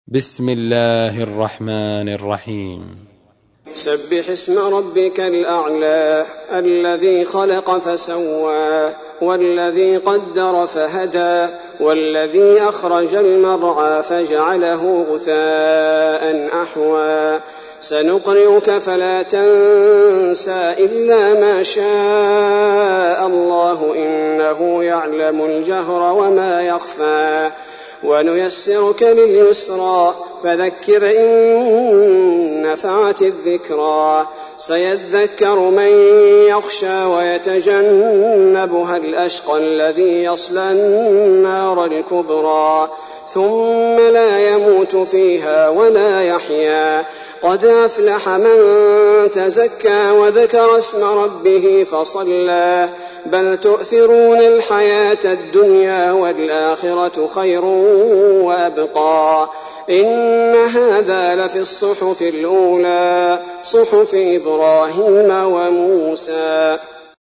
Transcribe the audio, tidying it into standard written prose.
بسم الله الرحمن الرحيم. سبح اسم ربك الأعلى الذي خلق فسوى والذي قدر فهدى والذي أخرج المرعى فجعله غثاء أحوى سنقرئك فلا تنسى إلا ما شاء الله إنه يعلم الجهر وما يخفى ونيسرك لليسرى فذكر إن نفعت الذكرى سيذكر من يخشى ويتجنبها الأشقى الذي يصلى النار الكبرى ثم لا يموت فيها ولا يحيا قد أفلح من تزكى وذكر اسم ربه فصلى بل تؤثرون الحياة الدنيا والآخرة خير وأبقى إن هذا لفي الصحف الأولى صحف إبراهيم وموسى.